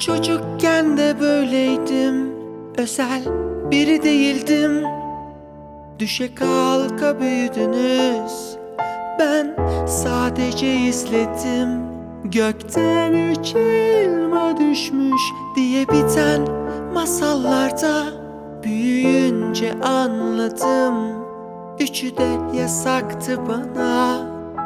Çocukken de böyleydim, özel biri değildim. Düşe kalka büyüdünüz, ben sadece izledim. Gökten 3 elma düşmüş diye biten masallarda büyüyünce anladım, üçü de yasaktı bana.